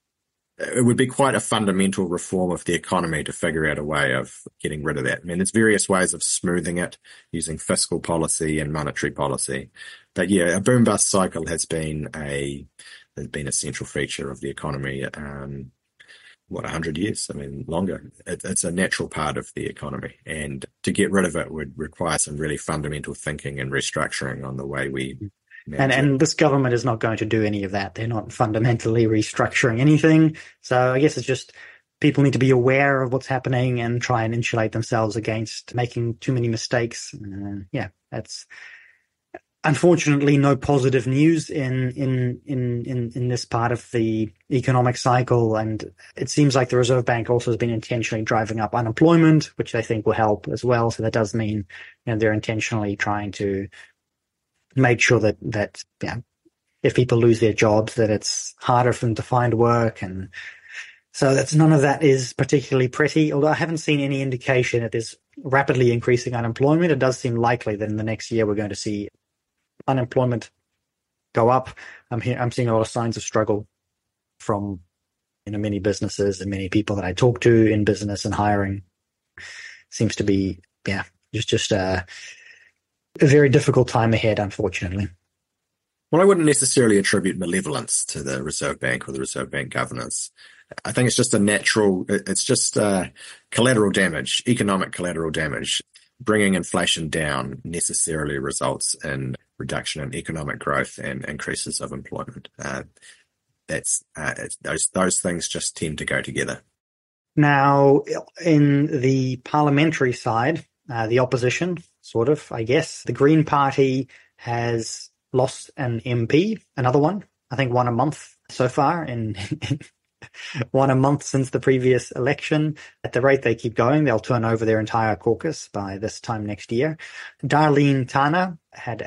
it would be quite a fundamental reform of the economy to figure out a way of getting rid of that. I mean, there's various ways of smoothing it using fiscal policy and monetary policy. But a boom bust cycle has been a central feature of the economy, 100 years? I mean, longer. It's a natural part of the economy. And to get rid of it would require some really fundamental thinking and restructuring on the way we And this government is not going to do any of that. They're not fundamentally restructuring anything. So I guess it's just people need to be aware of what's happening and try and insulate themselves against making too many mistakes. That's unfortunately no positive news in this part of the economic cycle. And it seems like the Reserve Bank also has been intentionally driving up unemployment, which I think will help as well. So that does mean they're intentionally trying to make sure that if people lose their jobs, that it's harder for them to find work. And so none of that is particularly pretty, although I haven't seen any indication that there's rapidly increasing unemployment. It does seem likely that in the next year we're going to see unemployment go up. I'm seeing a lot of signs of struggle from many businesses and many people that I talk to in business and hiring. seems to be, just a very difficult time ahead, unfortunately. Well, I wouldn't necessarily attribute malevolence to the Reserve Bank or the Reserve Bank governors. I think it's just collateral damage, economic collateral damage. Bringing inflation down necessarily results in reduction in economic growth and increases of employment. Those things just tend to go together. Now, in the parliamentary side, the opposition, sort of, I guess, the Green Party has lost an MP, another one, I think one a month so far, in one a month since the previous election. At the rate they keep going, they'll turn over their entire caucus by this time next year. Darlene Tana had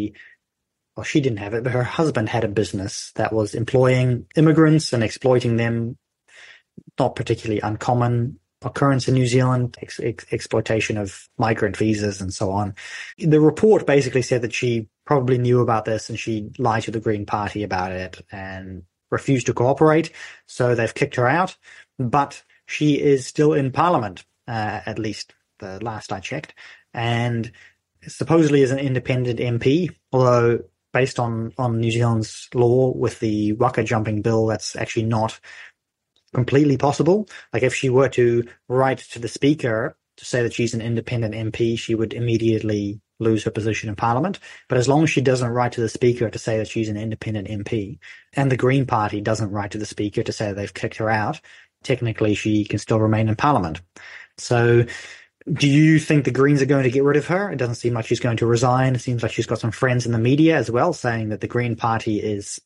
she didn't have it, but her husband had a business that was employing immigrants and exploiting them. Not particularly uncommon occurrence in New Zealand, exploitation of migrant visas and so on. The report basically said that she probably knew about this and she lied to the Green Party about it and refused to cooperate. So they've kicked her out, but she is still in Parliament, at least the last I checked, and supposedly is an independent MP, although based on New Zealand's law with the waka jumping bill, that's actually not completely possible. Like if she were to write to the Speaker to say that she's an independent MP, she would immediately lose her position in Parliament. But as long as she doesn't write to the Speaker to say that she's an independent MP, and the Green Party doesn't write to the Speaker to say that they've kicked her out, technically she can still remain in Parliament. So do you think the Greens are going to get rid of her? It doesn't seem like she's going to resign. It seems like she's got some friends in the media as well saying that the Green Party is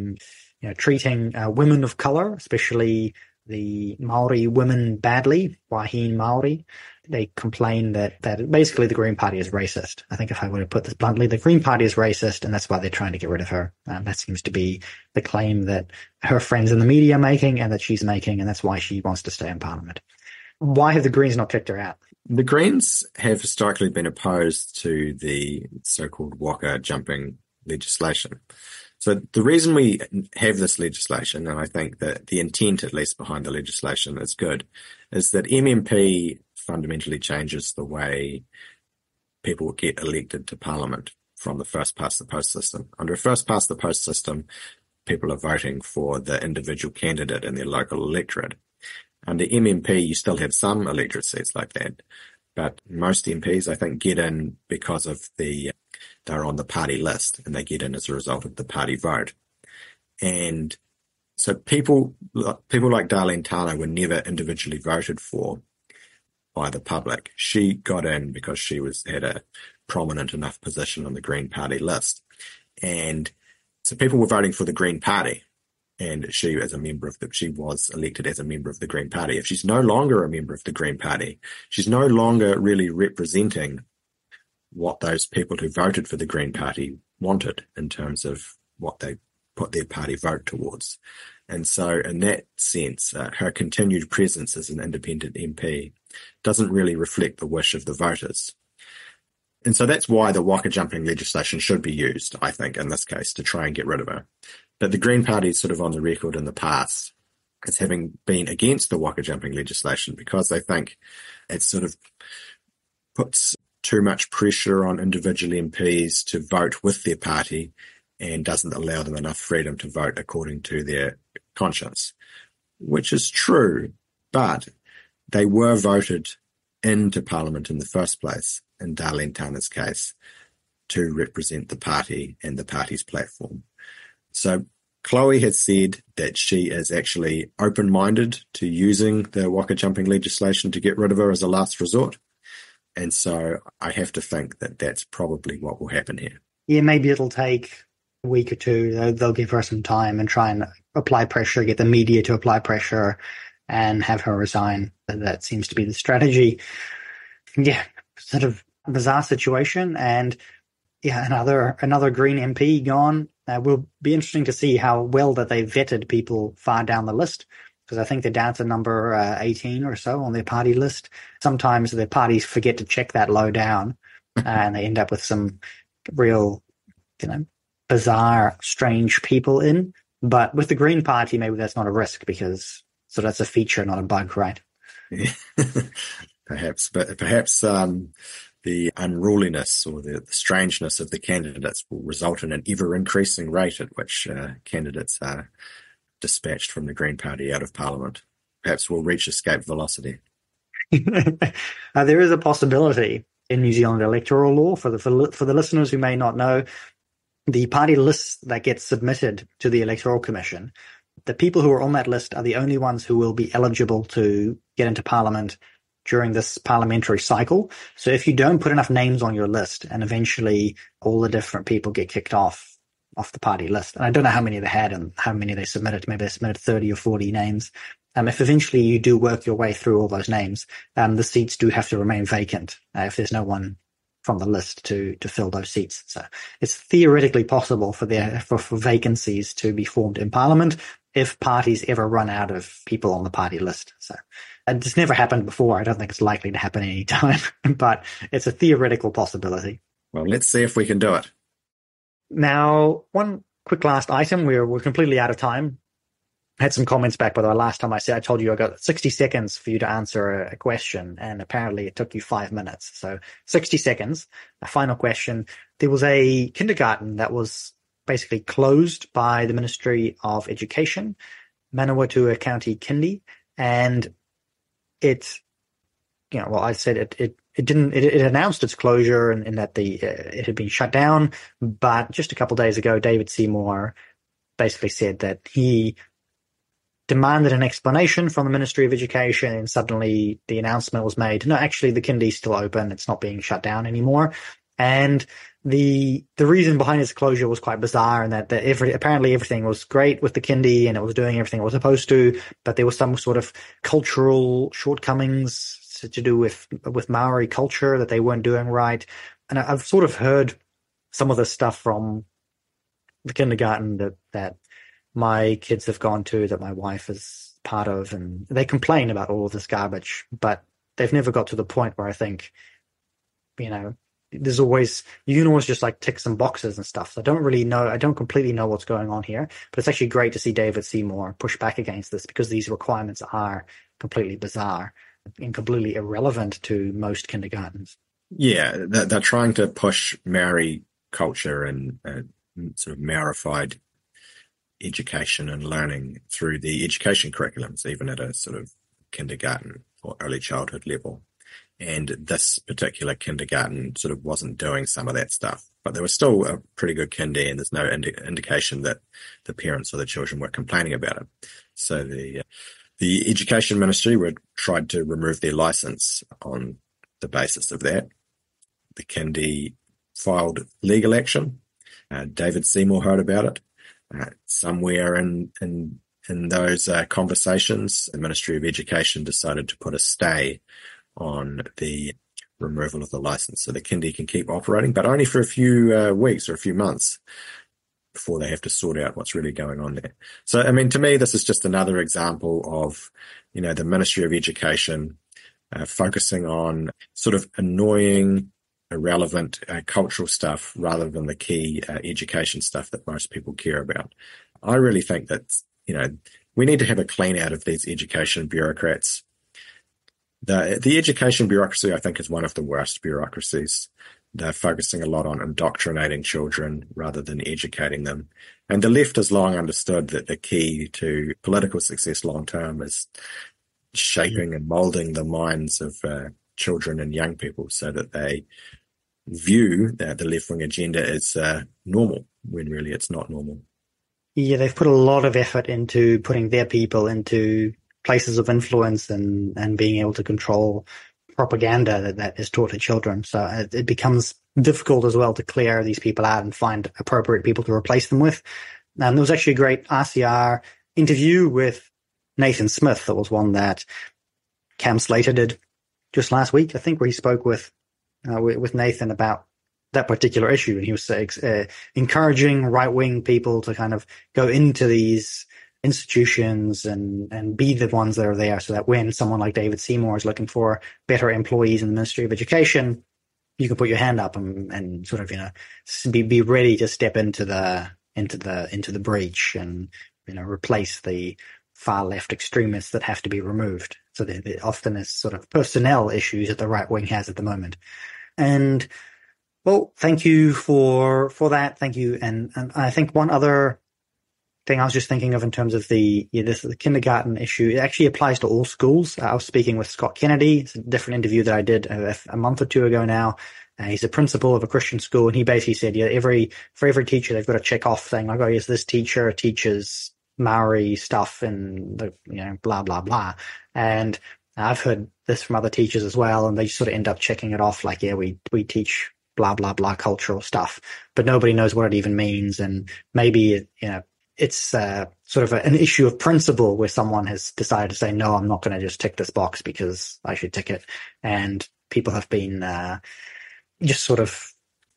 treating women of color, especially the Maori women, badly, wahine Maori. They complain that basically the Green Party is racist. I think if I were to put this bluntly, the Green Party is racist, and that's why they're trying to get rid of her. That seems to be the claim that her friends in the media are making and that she's making, and that's why she wants to stay in Parliament. Why have the Greens not kicked her out? The Greens have historically been opposed to the so-called waka jumping legislation. So the reason we have this legislation, and I think that the intent, at least behind the legislation, is good, is that MMP fundamentally changes the way people get elected to Parliament from the first past the post system. Under a first past the post system, people are voting for the individual candidate in their local electorate. Under MMP, you still have some electorate seats like that, but most MPs, I think, get in because of they're on the party list and they get in as a result of the party vote. And so people like Darlene Tana were never individually voted for by the public. She got in because she had a prominent enough position on the Green Party list. And so people were voting for the Green Party. And she was elected as a member of the Green Party. If she's no longer a member of the Green Party, she's no longer really representing what those people who voted for the Green Party wanted in terms of what they put their party vote towards. And so in that sense, her continued presence as an independent MP doesn't really reflect the wish of the voters. And so that's why the waka jumping legislation should be used, I think, in this case, to try and get rid of her. But the Green Party is sort of on the record in the past as having been against the waka jumping legislation because they think it sort of puts too much pressure on individual MPs to vote with their party and doesn't allow them enough freedom to vote according to their conscience, which is true, but they were voted into Parliament in the first place, in Darlene Tana's case, to represent the party and the party's platform. So Chloe has said that she is actually open-minded to using the waka jumping legislation to get rid of her as a last resort. And so I have to think that that's probably what will happen here. Yeah, maybe it'll take a week or two. They'll give her some time and try and apply pressure, get the media to apply pressure and have her resign. That seems to be the strategy. Yeah, sort of bizarre situation. And yeah, another Green MP gone. Will be interesting to see how well that they vetted people far down the list, because I think they're down to number 18 or so on their party list. Sometimes their parties forget to check that low down and they end up with some real, bizarre, strange people in. But with the Green Party, maybe that's not a risk because that's a feature, not a bug, right? Yeah. perhaps, but perhaps the unruliness or the strangeness of the candidates will result in an ever-increasing rate at which candidates are dispatched from the Green Party out of Parliament. Perhaps we'll reach escape velocity. There is a possibility in New Zealand electoral law, for the listeners who may not know, the party list that gets submitted to the Electoral Commission, the people who are on that list are the only ones who will be eligible to get into Parliament during this parliamentary cycle. So if you don't put enough names on your list, and eventually all the different people get kicked off the party list, and I don't know how many they had and how many they submitted, maybe they submitted 30 or 40 names. If eventually you do work your way through all those names, the seats do have to remain vacant if there's no one from the list to fill those seats. So it's theoretically possible for vacancies to be formed in Parliament if parties ever run out of people on the party list. So it's never happened before. I don't think it's likely to happen any time, but it's a theoretical possibility. Well, let's see if we can do it. Now, one quick last item. We're completely out of time. I had some comments back, by the way, last time I told you I got 60 seconds for you to answer a question, and apparently it took you 5 minutes. So 60 seconds, a final question. There was a kindergarten that was basically closed by the Ministry of Education, Manawatu County Kindy, and it announced its closure and that it had been shut down, but just a couple of days ago, David Seymour basically said that he demanded an explanation from the Ministry of Education, and suddenly the announcement was made, no, actually the kindy's still open, it's not being shut down anymore. And the reason behind its closure was quite bizarre, in that apparently everything was great with the kindy and it was doing everything it was supposed to, but there was some sort of cultural shortcomings to do with Maori culture that they weren't doing right. And I've sort of heard some of the stuff from the kindergarten that my kids have gone to, that my wife is part of, and they complain about all of this garbage, but they've never got to the point where I think, there's always, you can always just like tick some boxes and stuff. So I don't completely know what's going on here, but it's actually great to see David Seymour push back against this, because these requirements are completely bizarre and completely irrelevant to most kindergartens. Yeah, they're trying to push Maori culture and sort of Maorified education and learning through the education curriculums, even at a sort of kindergarten or early childhood level. And this particular kindergarten sort of wasn't doing some of that stuff, but there was still a pretty good kindy, and there's no indication that the parents or the children were complaining about it. So the Education Ministry tried to remove their license on the basis of that. The kindy filed legal action. David Seymour heard about it. Somewhere in those conversations, the Ministry of Education decided to put a stay on the removal of the license, so the kindy can keep operating, but only for a few weeks or a few months before they have to sort out what's really going on there. So, I mean, to me, this is just another example of, the Ministry of Education focusing on sort of annoying, irrelevant cultural stuff rather than the key education stuff that most people care about. I really think that, we need to have a clean out of these education bureaucrats. The education bureaucracy, I think, is one of the worst bureaucracies. They're focusing a lot on indoctrinating children rather than educating them. And the left has long understood that the key to political success long term is shaping and molding the minds of children and young people so that they view that the left-wing agenda as normal, when really it's not normal. Yeah, they've put a lot of effort into putting their people into places of influence and being able to control propaganda that is taught to children. So it becomes difficult as well to clear these people out and find appropriate people to replace them with. There was actually a great RCR interview with Nathan Smith. That was one that Cam Slater did just last week, I think, where he spoke with Nathan about that particular issue. And he was encouraging right-wing people to kind of go into these institutions and be the ones that are there, so that when someone like David Seymour is looking for better employees in the Ministry of Education, you can put your hand up and sort of, be ready to step into the breach and, replace the far left extremists that have to be removed. So there often is sort of personnel issues that the right wing has at the moment. And well, thank you for that. Thank you. And I think one other thing I was just thinking of in terms of the kindergarten issue, it actually applies to all schools. I was speaking with Scott Kennedy. It's a different interview that I did a month or two ago now. He's a principal of a Christian school, and he basically said, for every teacher, they've got a check off thing. Like, oh, yes, this teacher teaches Maori stuff and blah, blah, blah. And I've heard this from other teachers as well, and they sort of end up checking it off like, yeah, we teach blah, blah, blah cultural stuff, but nobody knows what it even means. And maybe, it's sort of an issue of principle where someone has decided to say, no, I'm not going to just tick this box because I should tick it. And people have been just sort of,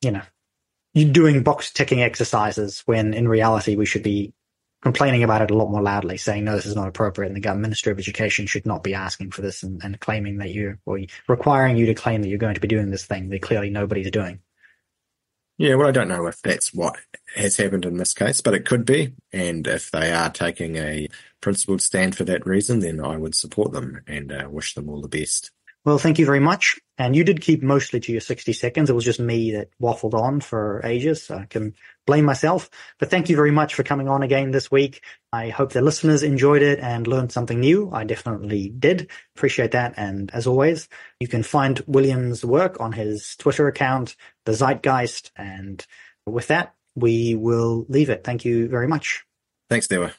doing box ticking exercises when in reality we should be complaining about it a lot more loudly, saying, no, this is not appropriate. And the Minister of Education should not be asking for this and claiming that requiring you to claim that you're going to be doing this thing that clearly nobody's doing. Yeah, well, I don't know if that's what has happened in this case, but it could be. And if they are taking a principled stand for that reason, then I would support them and wish them all the best. Well, thank you very much. And you did keep mostly to your 60 seconds. It was just me that waffled on for ages, so I can blame myself. But thank you very much for coming on again this week. I hope the listeners enjoyed it and learned something new. I definitely did. Appreciate that. And as always, you can find William's work on his Twitter account, The Zeitgeist. And with that, we will leave it. Thank you very much. Thanks, Dewa.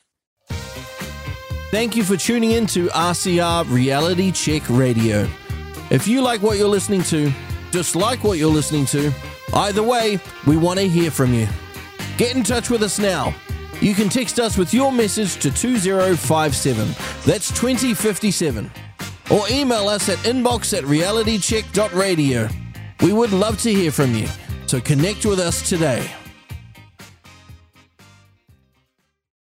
Thank you for tuning in to RCR Reality Check Radio. If you like what you're listening to, dislike what you're listening to, either way, we want to hear from you. Get in touch with us now. You can text us with your message to 2057. That's 2057. Or email us at inbox@realitycheck.radio. We would love to hear from you, so connect with us today.